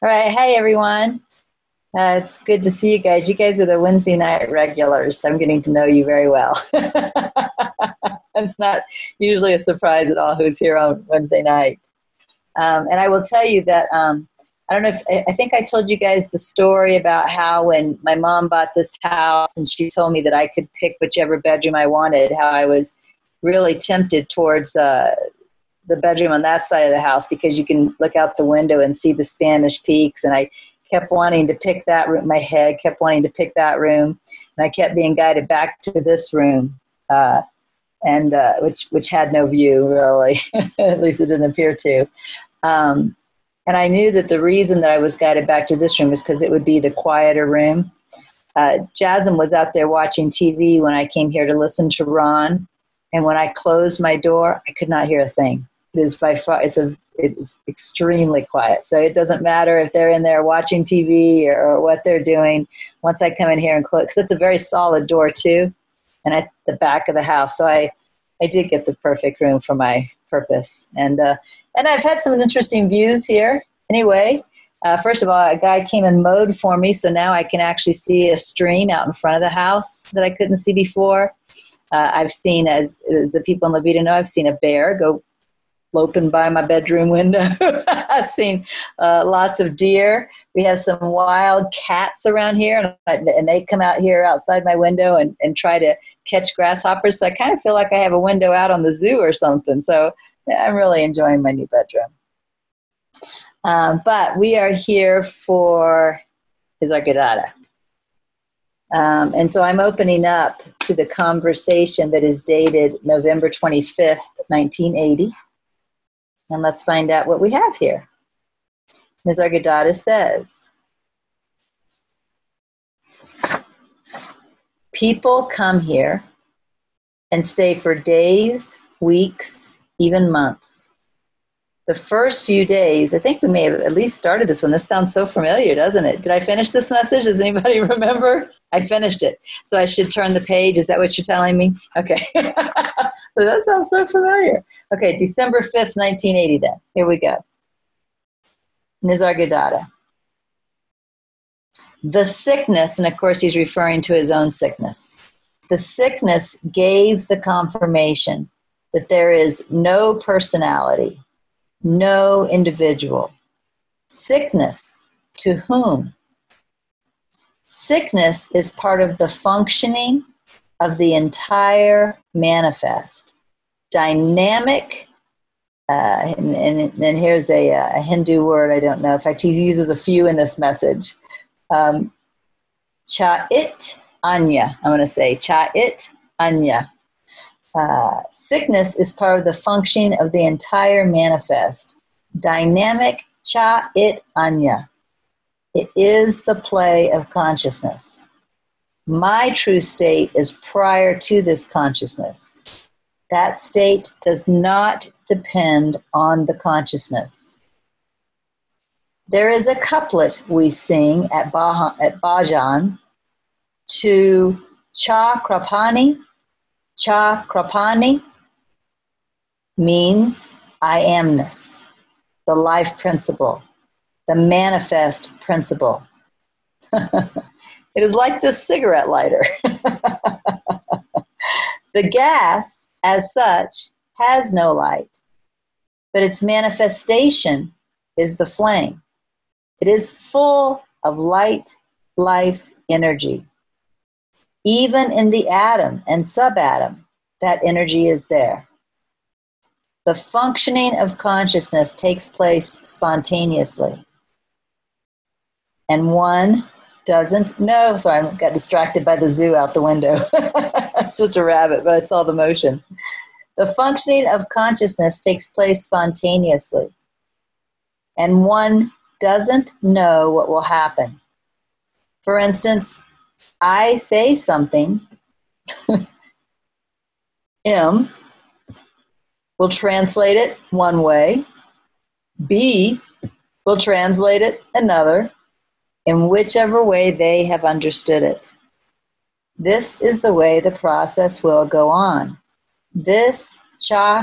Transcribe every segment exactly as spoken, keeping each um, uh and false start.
All right. Hey, everyone. Uh, it's good to see you guys. You guys are the Wednesday night regulars. I'm getting to know you very well. It's not usually a surprise at all who's here on Wednesday night. Um, and I will tell you that um, I don't know if I think I told you guys the story about how when my mom bought this house and she told me that I could pick whichever bedroom I wanted, how I was really tempted towards uh, the bedroom on that side of the house because you can look out the window and see the Spanish Peaks. And I kept wanting to pick that room. My head kept wanting to pick that room. And I kept being guided back to this room, uh, and uh, which which had no view, really. At least it didn't appear to. Um, and I knew that the reason that I was guided back to this room was because it would be the quieter room. Uh, Jasmine was out there watching T V when I came here to listen to Ron. And when I closed my door, I could not hear a thing. It is by far, it's a, it's extremely quiet. So it doesn't matter if they're in there watching T V or, or what they're doing. Once I come in here and close, because it's a very solid door too, and at the back of the house. So I, I did get the perfect room for my purpose. And, uh, and I've had some interesting views here. Anyway, uh, first of all, a guy came and mowed for me. So now I can actually see a stream out in front of the house that I couldn't see before. Uh, I've seen, as, as the people in La Vida know, I've seen a bear go loping by my bedroom window. I've seen uh, lots of deer. We have some wild cats around here, and, and they come out here outside my window and, and try to catch grasshoppers. So I kind of feel like I have a window out on the zoo or something. So yeah, I'm really enjoying my new bedroom. Um, but we are here for Nisargadatta. Um, and so I'm opening up to the conversation that is dated November twenty-fifth, nineteen eighty. And let's find out what we have here. Nisargadatta says, people come here and stay for days, weeks, even months. The first few days, I think we may have at least started this one. This sounds so familiar, doesn't it? Did I finish this message? Does anybody remember? I finished it. So I should turn the page. Is that what you're telling me? Okay. That sounds so familiar. Okay, December fifth, nineteen eighty then. Here we go. Nisargadatta. The sickness, and of course he's referring to his own sickness. The sickness gave the confirmation that there is no personality, no individual. Sickness, to whom? Sickness is part of the functioning of the entire manifest. Dynamic, uh, and, and then here's a, a Hindu word, I don't know. In fact, he uses a few in this message. Um, Chait Anya, I'm going to say Chait Anya. Uh, sickness is part of the functioning of the entire manifest. Dynamic Chait Anya. It is the play of consciousness. My true state is prior to this consciousness. That state does not depend on the consciousness. There is a couplet we sing at, bah- at Bhajan to Cha Krapani. Cha Krapani means I amness, the life principle, the manifest principle. It is like this cigarette lighter. The gas, as such, has no light, but its manifestation is the flame. It is full of light, life, energy. Even in the atom and subatom, that energy is there. The functioning of consciousness takes place spontaneously. And one doesn't know. Sorry, I got distracted by the zoo out the window. It's just a rabbit, but I saw the motion. The functioning of consciousness takes place spontaneously. And one doesn't know what will happen. For instance, I say something, M will translate it one way, B will translate it another, in whichever way they have understood it. This is the way the process will go on. This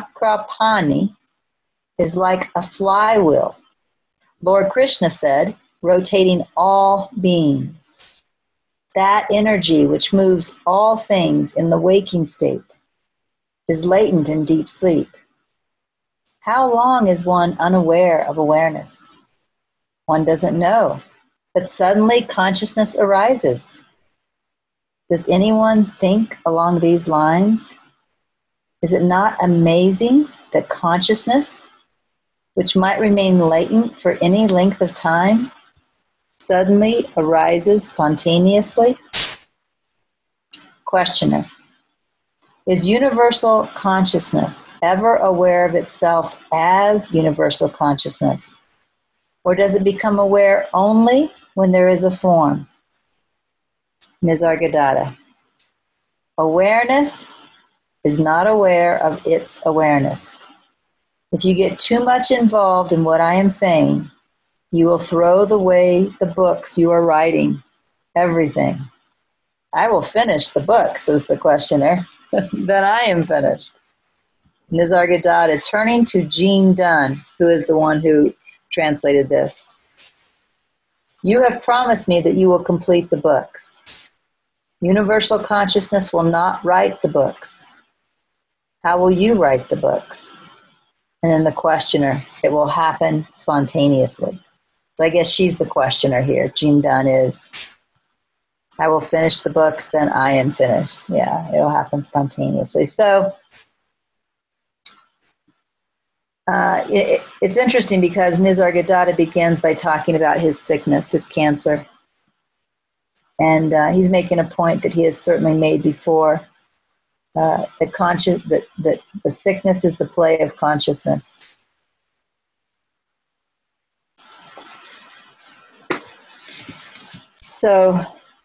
Chakrapani is like a flywheel. Lord Krishna said, rotating all beings. That energy which moves all things in the waking state is latent in deep sleep. How long is one unaware of awareness? One doesn't know, but suddenly consciousness arises. Does anyone think along these lines? Is it not amazing that consciousness, which might remain latent for any length of time, suddenly arises spontaneously? Questioner. Is universal consciousness ever aware of itself as universal consciousness? Or does it become aware only when there is a form? Nisargadatta. Awareness is not aware of its awareness. If you get too much involved in what I am saying, you will throw away the books you are writing, everything. I will finish the book, says the questioner. Then I am finished. Nisargadatta, turning to Jean Dunn, who is the one who translated this. You have promised me that you will complete the books. Universal consciousness will not write the books. How will you write the books? And then the questioner, it will happen spontaneously. So I guess she's the questioner here. Jean Dunn is. I will finish the books, then I am finished. Yeah, it'll happen spontaneously. So uh, it, it's interesting because Nisargadatta begins by talking about his sickness, his cancer. And uh, he's making a point that he has certainly made before, uh, that, consci- that, that the sickness is the play of consciousness. So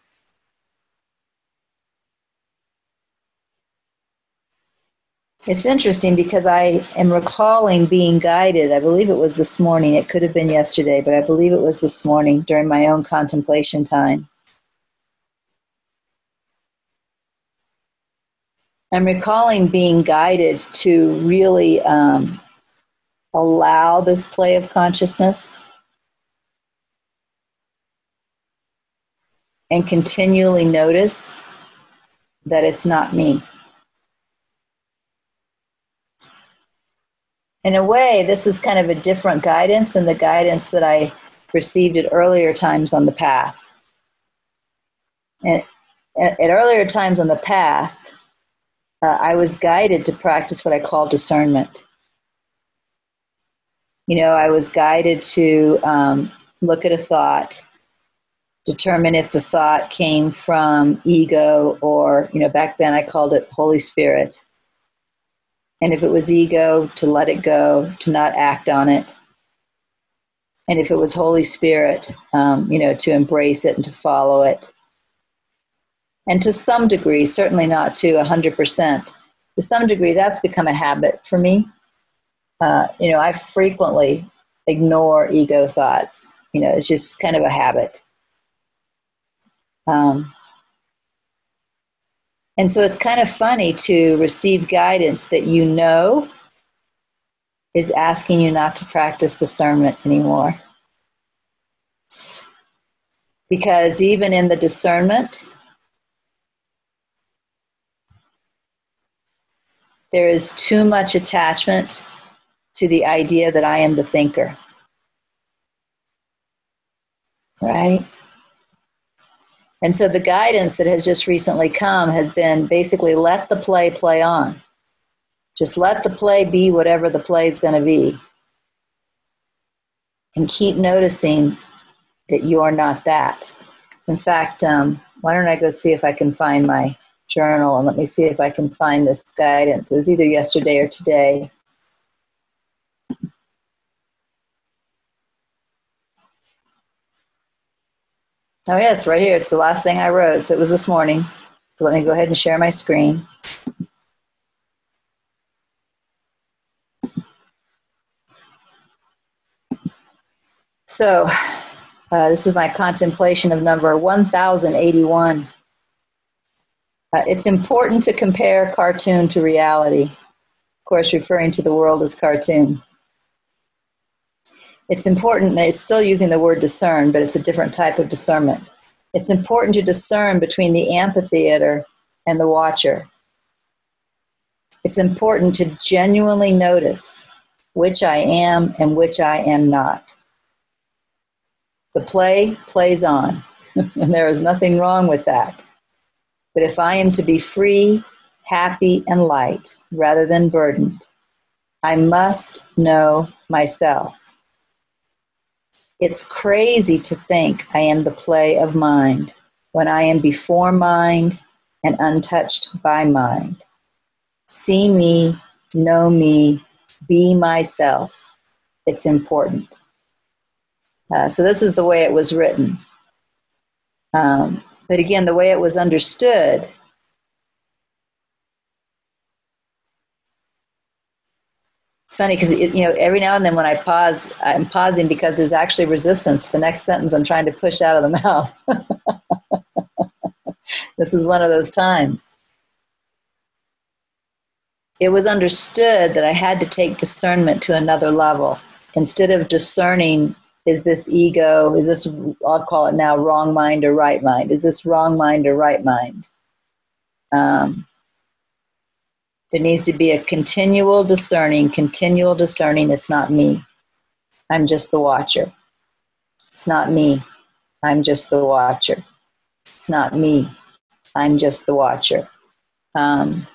it's interesting because I am recalling being guided. I believe it was this morning. It could have been yesterday, but I believe it was this morning during my own contemplation time. I'm recalling being guided to really um, allow this play of consciousness and continually notice that it's not me. In a way, this is kind of a different guidance than the guidance that I received at earlier times on the path. And at, at earlier times on the path, uh, I was guided to practice what I call discernment. You know, I was guided to um, look at a thought, determine if the thought came from ego or, you know, back then I called it Holy Spirit. And if it was ego, to let it go, to not act on it. And if it was Holy Spirit, um, you know, to embrace it and to follow it. And to some degree, certainly not to one hundred percent, to some degree, that's become a habit for me. Uh, you know, I frequently ignore ego thoughts. You know, it's just kind of a habit. Um, and so it's kind of funny to receive guidance that you know is asking you not to practice discernment anymore. Because even in the discernment, there is too much attachment to the idea that I am the thinker. Right? And so the guidance that has just recently come has been basically let the play play on. Just let the play be whatever the play is going to be. And keep noticing that you are not that. In fact, um, why don't I go see if I can find my journal and let me see if I can find this guidance. It was either yesterday or today. Oh, yeah, it's right here. It's the last thing I wrote. So it was this morning. So let me go ahead and share my screen. So uh, this is my contemplation of number one thousand eighty-one. Uh, it's important to compare cartoon to reality. Of course, referring to the world as cartoon. It's important, it's still using the word discern, but it's a different type of discernment. It's important to discern between the amphitheater and the watcher. It's important to genuinely notice which I am and which I am not. The play plays on, and there is nothing wrong with that. But if I am to be free, happy, and light rather than burdened, I must know myself. It's crazy to think I am the play of mind when I am before mind and untouched by mind. See me, know me, be myself. It's important. Uh, so this is the way it was written. Um, but again, the way it was understood, it's funny because, you know, every now and then when I pause, I'm pausing because there's actually resistance to the next sentence I'm trying to push out of the mouth. This is one of those times. It was understood that I had to take discernment to another level. Instead of discerning, is this ego, is this, I'll call it now, wrong mind or right mind? Is this wrong mind or right mind? Um, there needs to be a continual discerning, continual discerning. It's not me. I'm just the watcher. It's not me. I'm just the watcher. It's not me. I'm just the watcher. Um,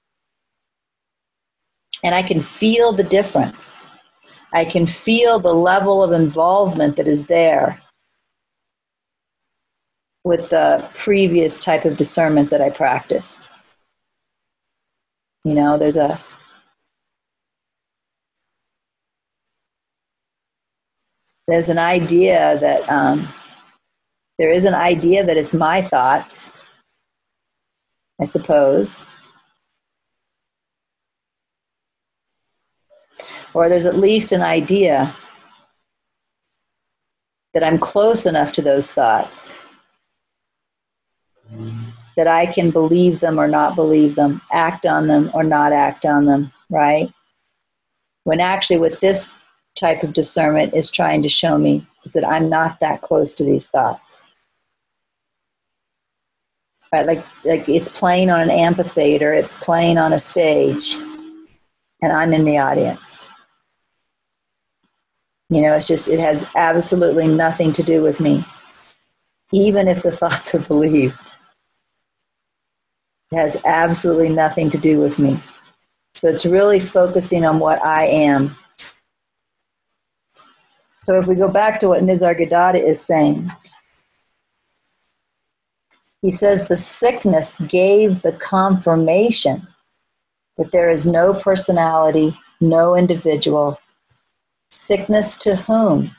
and I can feel the difference. I can feel the level of involvement that is there with the previous type of discernment that I practiced. You know, there's a there's an idea that um, there is an idea that it's my thoughts, I suppose. Or there's at least an idea that I'm close enough to those thoughts that I can believe them or not believe them, act on them or not act on them, right? When actually what this type of discernment is trying to show me is that I'm not that close to these thoughts. Right? Like, like it's playing on an amphitheater, it's playing on a stage, and I'm in the audience. You know, it's just, it has absolutely nothing to do with me, even if the thoughts are believed. It has absolutely nothing to do with me. So it's really focusing on what I am. So if we go back to what Nisargadatta is saying, he says the sickness gave the confirmation that there is no personality, no individual. Sickness to whom?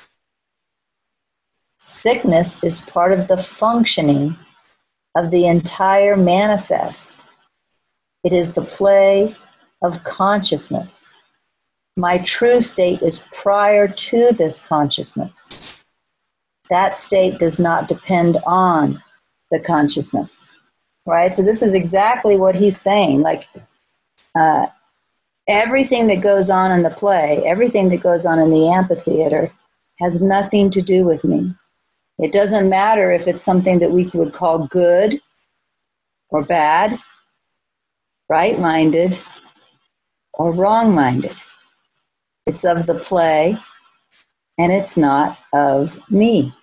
Sickness is part of the functioning of the entire manifest. It is the play of consciousness. My true state is prior to this consciousness. That state does not depend on the consciousness, right? So this is exactly what he's saying. Like, uh, everything that goes on in the play, everything that goes on in the amphitheater has nothing to do with me. It doesn't matter if it's something that we would call good or bad, right-minded or wrong-minded. It's of the play, and it's not of me.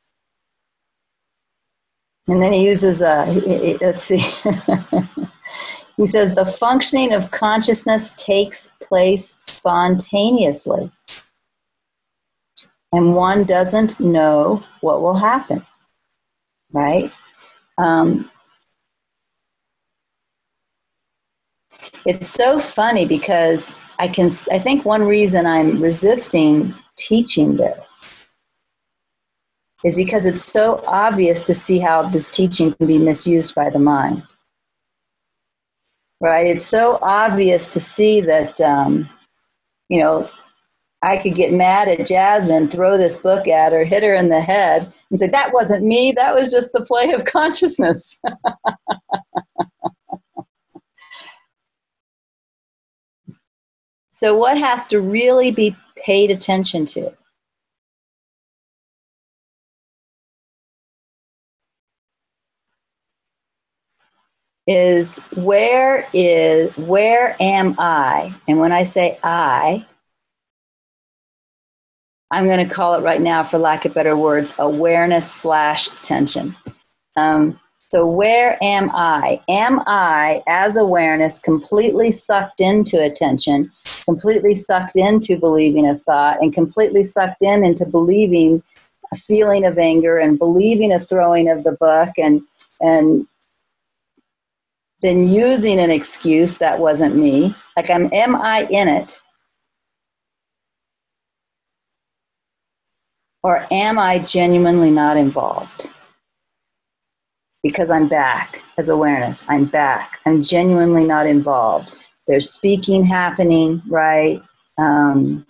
And then he uses a, let's see, he says, the functioning of consciousness takes place spontaneously, and one doesn't know what will happen, right? Um, it's so funny because I can, I think one reason I'm resisting teaching this is because it's so obvious to see how this teaching can be misused by the mind. Right? It's so obvious to see that, um, you know, I could get mad at Jasmine, throw this book at her, hit her in the head, and say, that wasn't me, that was just the play of consciousness. So what has to really be paid attention to is where is, where am I? And when I say I, I'm going to call it right now, for lack of better words, awareness slash attention. Um, so where am I? Am I, as awareness, completely sucked into attention, completely sucked into believing a thought, and completely sucked in into believing a feeling of anger and believing a throwing of the book, and and then using an excuse that wasn't me? Like, I'm, am I in it? Or am I genuinely not involved? Because I'm back as awareness. I'm back. I'm genuinely not involved. There's speaking happening, right? Um,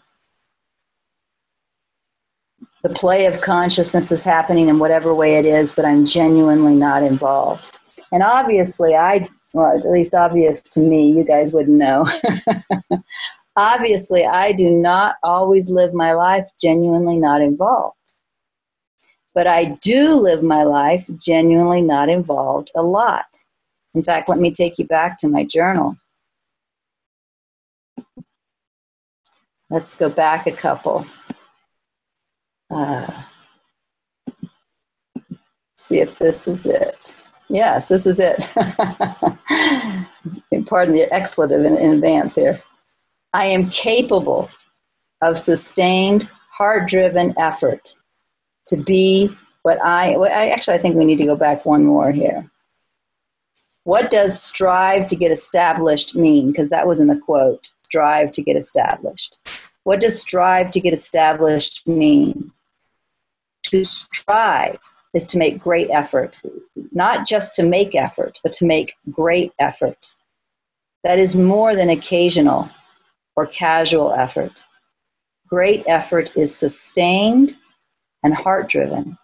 the play of consciousness is happening in whatever way it is, but I'm genuinely not involved. And obviously, I, well, at least obvious to me, you guys wouldn't know. Obviously, I do not always live my life genuinely not involved. But I do live my life genuinely not involved a lot. In fact, let me take you back to my journal. Let's go back a couple. Uh, see if this is it. Yes, this is it. Pardon the expletive in, in advance here. I am capable of sustained, heart-driven effort to be what I, well, I, actually, I think we need to go back one more here. What does strive to get established mean? Because that was in the quote, strive to get established. What does strive to get established mean? To strive is to make great effort, not just to make effort, but to make great effort. That is more than occasional or casual effort. Great effort is sustained and heart-driven.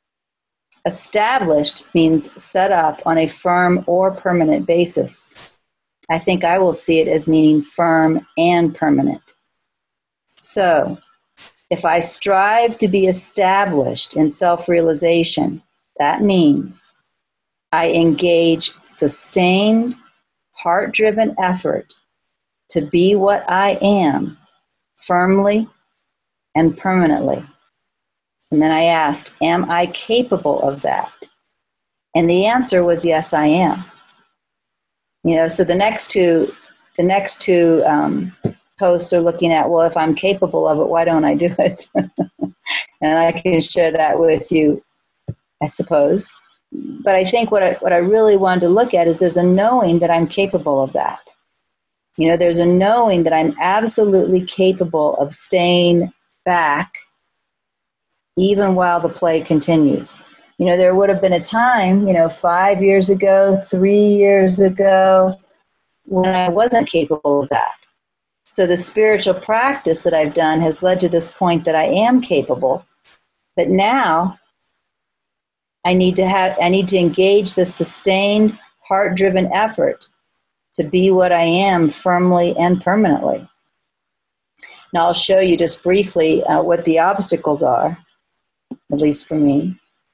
Established means set up on a firm or permanent basis. I think I will see it as meaning firm and permanent. So, if I strive to be established in self-realization, that means I engage sustained, heart-driven effort to be what I am, firmly and permanently. And then I asked, am I capable of that? And the answer was, yes, I am. You know, so the next two, the next two um, posts are looking at, well, if I'm capable of it, why don't I do it? And I can share that with you, I suppose. But I think what I, what I really wanted to look at is there's a knowing that I'm capable of that. You know, there's a knowing that I'm absolutely capable of staying back even while the play continues. You know, there would have been a time, you know, five years ago, three years ago, when I wasn't capable of that. So the spiritual practice that I've done has led to this point that I am capable. But now I need to have, I need to engage the sustained, heart-driven effort to be what I am firmly and permanently. Now I'll show you just briefly uh, what the obstacles are, at least for me.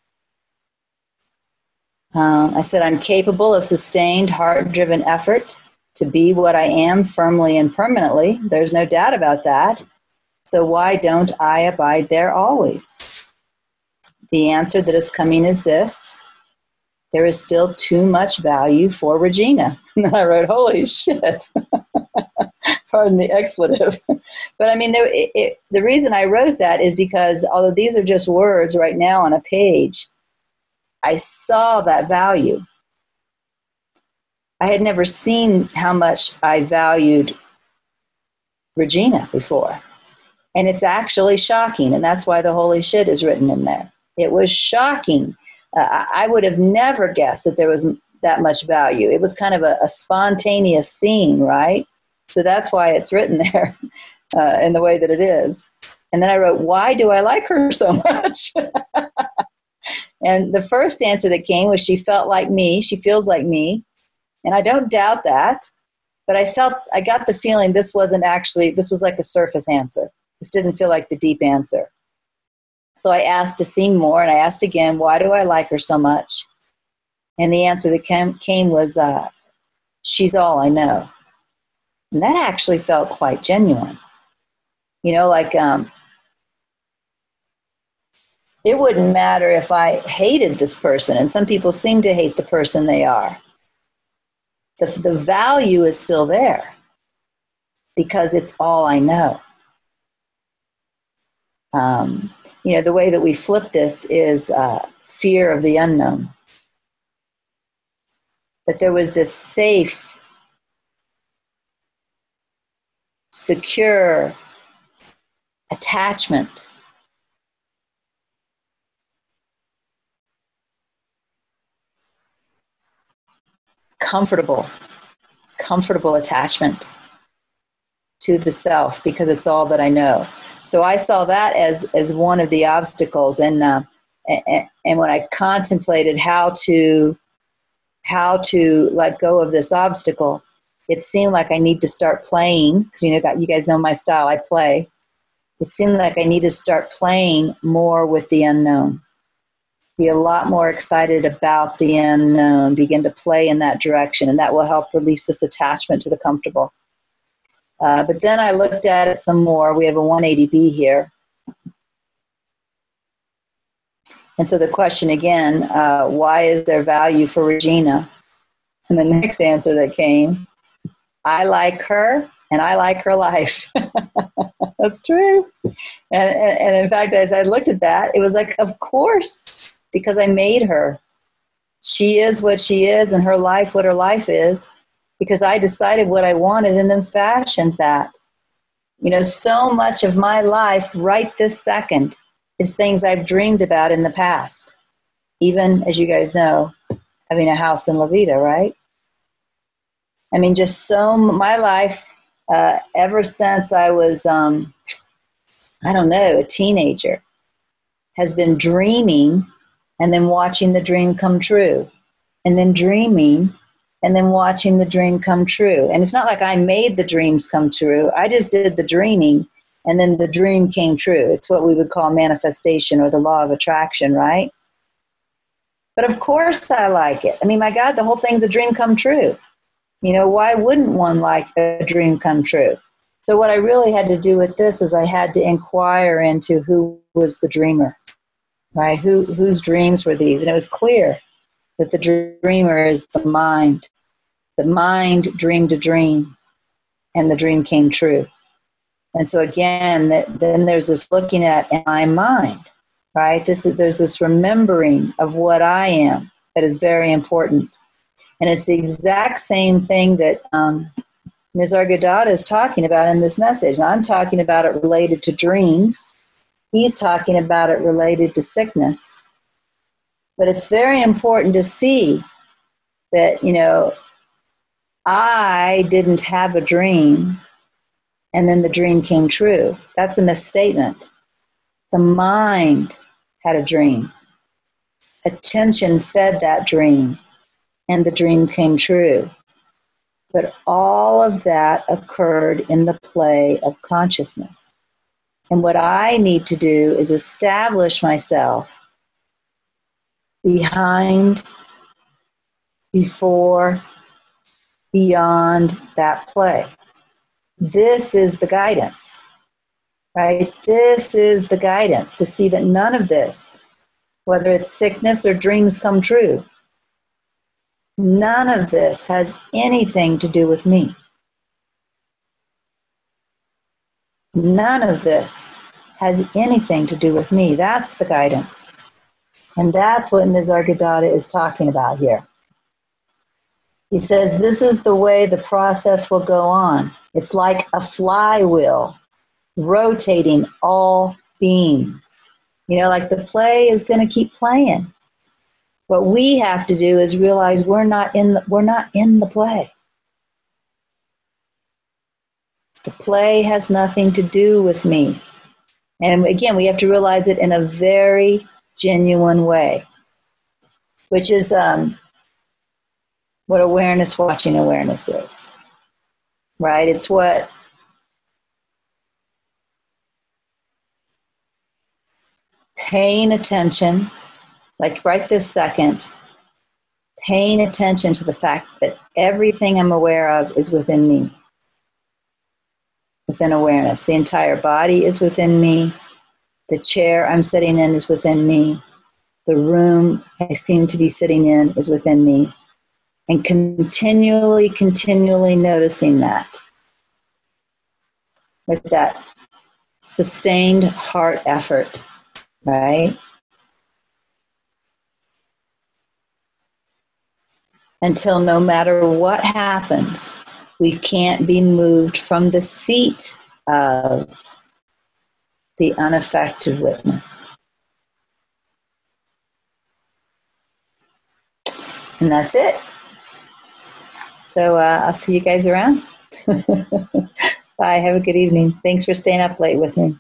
Um, I said I'm capable of sustained, heart-driven effort to be what I am firmly and permanently. There's no doubt about that. So why don't I abide there always? The answer that is coming is this. There is still too much value for Regina. And then I wrote, holy shit. Pardon the expletive. But I mean, there, it, it, the reason I wrote that is because although these are just words right now on a page, I saw that value. I had never seen how much I valued Regina before. And it's actually shocking. And that's why the holy shit is written in there. It was shocking. Uh, I would have never guessed that there was that much value. It was kind of a, a spontaneous scene, right? So that's why it's written there uh, in the way that it is. And then I wrote, why do I like her so much? And the first answer that came was she felt like me. She feels like me. And I don't doubt that. But I felt, I got the feeling this wasn't actually, this was like a surface answer. This didn't feel like the deep answer. So I asked to see more, and I asked again, why do I like her so much? And the answer that came, came was, uh, she's all I know. And that actually felt quite genuine. You know, like um, it wouldn't matter if I hated this person, and some people seem to hate the person they are. The, the value is still there because it's all I know. Um, you know, the way that we flip this is uh, fear of the unknown. But there was this safe, secure attachment. Comfortable, comfortable attachment to the self because it's all that I know. So I saw that as, as one of the obstacles. And, uh, and, and when I contemplated how to, how to let go of this obstacle, it seemed like I need to start playing, because you know, you guys know my style, I play. It seemed like I need to start playing more with the unknown. Be a lot more excited about the unknown, begin to play in that direction, and that will help release this attachment to the comfortable. Uh, but then I looked at it some more. We have a one eighty B here. And so the question again, uh, why is there value for Regina? And the next answer that came, I like her and I like her life. That's true. And, and, and in fact, as I looked at that, it was like, of course, because I made her. She is what she is and her life what her life is, because I decided what I wanted and then fashioned that. You know, so much of my life right this second is things I've dreamed about in the past. Even, as you guys know, having a house in La Vida, right? I mean, just so my life, uh, ever since I was, um, I don't know, a teenager, has been dreaming and then watching the dream come true. And then dreaming and then watching the dream come true. And it's not like I made the dreams come true. I just did the dreaming and then the dream came true. It's what we would call manifestation or the law of attraction, right? But of course I like it. I mean, my God, the whole thing's a dream come true. You know, why wouldn't one like a dream come true? So what I really had to do with this is I had to inquire into who was the dreamer, right? Who, whose dreams were these? And it was clear that the dreamer is the mind. The mind dreamed a dream, and the dream came true. And so again, that, then there's this looking at my mind, right? This is, there's this remembering of what I am that is very important. And it's the exact same thing that um, Nisargadatta is talking about in this message. And I'm talking about it related to dreams. He's talking about it related to sickness. But it's very important to see that, you know, I didn't have a dream and then the dream came true. That's a misstatement. The mind had a dream. Attention fed that dream and the dream came true. But all of that occurred in the play of consciousness. And what I need to do is establish myself behind, before, beyond that play. This is the guidance, right? This is the guidance to see that none of this, whether it's sickness or dreams come true, none of this has anything to do with me. None of this has anything to do with me. That's the guidance. And that's what Nisargadatta is talking about here. He says, this is the way the process will go on. It's like a flywheel rotating all beings. You know, like the play is going to keep playing. What we have to do is realize we're not in the, we're not in the play. The play has nothing to do with me. And again, we have to realize it in a very genuine way, which is um, what awareness watching awareness is, right? It's what paying attention, like right this second, paying attention to the fact that everything I'm aware of is within me, within awareness. The entire body is within me. The chair I'm sitting in is within me. The room I seem to be sitting in is within me. And continually, continually noticing that with that sustained heart effort, right? Until no matter what happens, we can't be moved from the seat of the unaffected witness. And that's it. So uh, I'll see you guys around. Bye. Have a good evening. Thanks for staying up late with me.